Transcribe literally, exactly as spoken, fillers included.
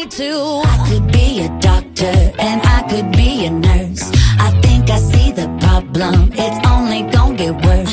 to. I could be a doctor and I could be a nurse. I think I see the problem, it's only gonna get worse.